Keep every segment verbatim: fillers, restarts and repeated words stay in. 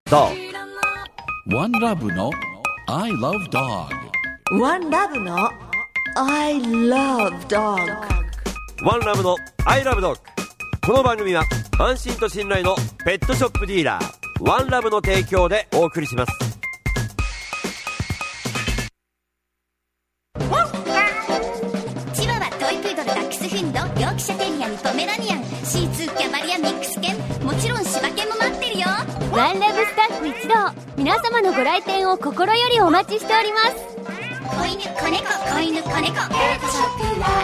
ドッグ。 ワンラブの I love dog。 ワンラブの I love dog。 ワンラブの I love dog。この番組は安心と信頼のペットショップディーラーワンラブの提供でお送りします。 チワワ、トイプードル、ダックスフンド、ヨークシャテリアン、ポメラニアン、シーツー、キャバリア、ミックス犬、もちろん柴犬も待ってるよ。 ワンラブスタッフ一同、皆様のご来店を心よりお待ちしております。 子犬、子猫、子犬、子猫、ペットショップワン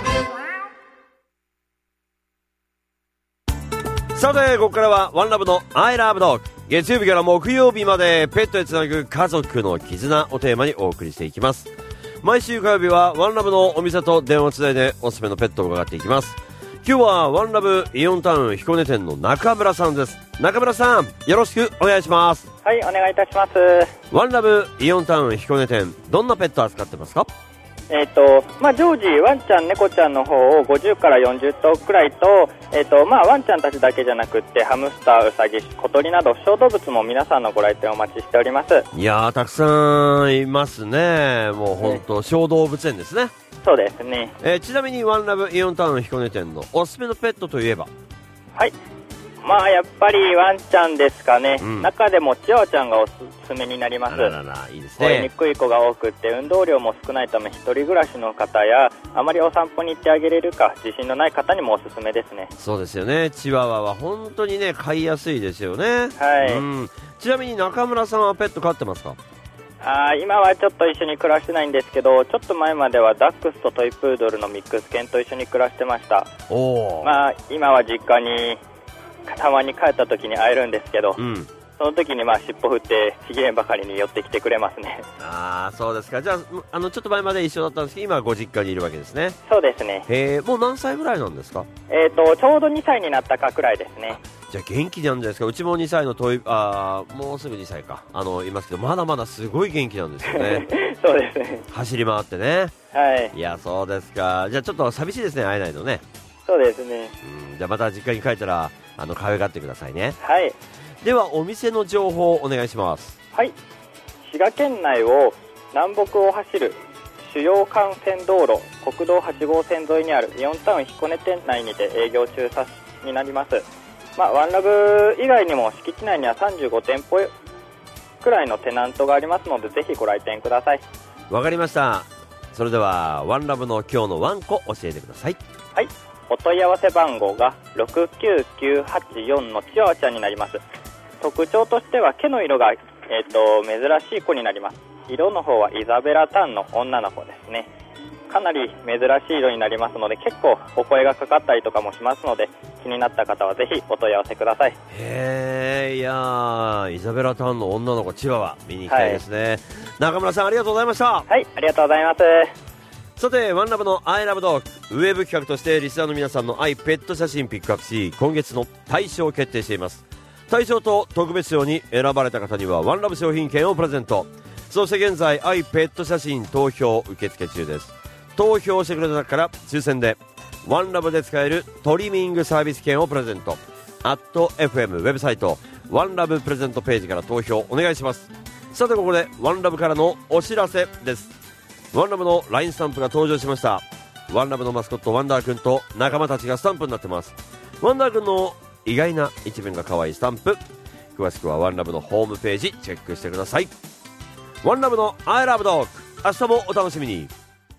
ラブ。 さてここからはワンラブの I love dog。 月曜日から木曜日までペットへつなぐ家族の絆をテーマにお送りしていきます。毎週火曜日はワンラブのお店と電話つないでおすすめのペットを伺っていきます。今日はワンラブイオンタウン彦根店の中村さんです。中村さん、よろしくお願いします。 はい、お願いいたします。 ワンラブイオンタウン彦根店、どんなペット扱ってますか？ えっ、ー、と、まあ、常時ワンちゃん、猫ちゃんの方をごじゅうからよんじゅっとうくらいと、えっ、ー、と、まあ、ワンちゃんたちだけじゃなくってハムスター、ウサギ、小鳥など小動物も皆さんのご来店お待ちしております。 いやー、たくさんいますね。もう本当、小動物園ですね。 そうですね。 えー、ちなみにワンラブイオンタウン彦根店のおすすめのペットといえば？ はい、まあやっぱりワンちゃんですかね、うん、中でもチワワちゃんがおすすめになります。 あららら、いいですね。 吠えにくい子が多くって運動量も少ないため一人暮らしの方やあまりお散歩に行ってあげれるか自信のない方にもおすすめですね。 そうですよね。チワワは本当にね飼いやすいですよね。 はい、 うん、ちなみに中村さんはペット飼ってますか？ あ今はちょっと一緒に暮らしてないんですけど、ちょっと前まではダックスとトイプードルのミックス犬と一緒に暮らしてました。 おー、 まあ今は実家にたまに帰った時に会えるんですけど、うん、その時にまあ尻尾振ってちぎれんばかりに寄ってきてくれますね。 ああ、そうですか。じゃあ、あのちょっと前まで一緒だったんですけど今はご実家にいるわけですね。 そうですね。 へえ、もう何歳ぐらいなんですか？ えーとちょうどにさいになったかくらいですね。 じゃあ元気なんじゃないですか。うちもにさいのトイあもうすぐにさいかあのいますけど、まだまだすごい元気なんですよね。 そうですね。 走り回ってね。 はい。 いや、そうですか。じゃあちょっと寂しいですね、会えないのね。 そうですね。 うん、じゃあまた実家に帰ったらあの可愛がってくださいね。 はい。 ではお店の情報をお願いします。 はい、滋賀県内を南北を走る主要幹線道路国道はちごうせん沿いにあるイオンタウン彦根店内にて営業中になります。まあ、ワンラブ以外にも敷地内にはさんじゅうごてんぽくらいのテナントがありますのでぜひご来店ください。 わかりました。それではワンラブの今日のワンコ教えてください。 はい、お問い合わせ番号がろくきゅうきゅうはちよんのチワワちゃんになります。特徴としては毛の色が、えー、と珍しい子になります。色の方はイザベラタンの女の子ですね。かなり珍しい色になりますので結構お声がかかったりとかもしますので気になった方はぜひお問い合わせください。 へー、いやー、イザベラタンの女の子チワワ見に行きたいですね。はい、中村さんありがとうございました。 はい、ありがとうございます。 さてワンラブの I love dog ウェブ企画としてリスナーの皆さんの愛ペット写真ピックアップし今月の大賞を決定しています。大賞と特別賞に選ばれた方にはワンラブ商品券をプレゼント。そして現在愛ペット写真投票受付中です。投票してくれた中から抽選でワンラブで使えるトリミングサービス券をプレゼント。 アット エフエム ウェブサイトワンラブプレゼントページから投票お願いします。さてここでワンラブからのお知らせです。ワンラブの ライン スタンプが登場しました。ワンラブのマスコットワンダーくんと仲間たちがスタンプになってます。ワンダーくんの意外な一面が可愛いスタンプ、詳しくはワンラブのホームページチェックしてください。ワンラブの I love dog 明日もお楽しみに。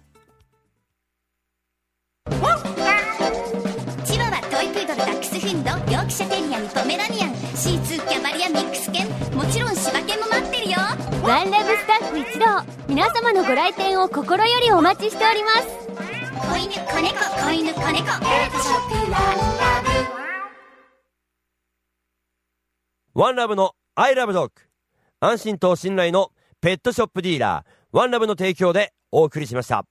チワワ、トイプードル、ダックスフンド、ヨークシャテリアン、ポメラニアン、シーツー、キャバリア、ミックス犬、もちろん柴犬も待ってるよ。 ワンラブスタッフ一同、皆様のご来店を心よりお待ちしております。 子犬、子猫、子犬、子猫、ペットショップワンラブ。 ワンラブの I love dog 安心と信頼のペットショップディーラーワンラブの提供でお送りしました。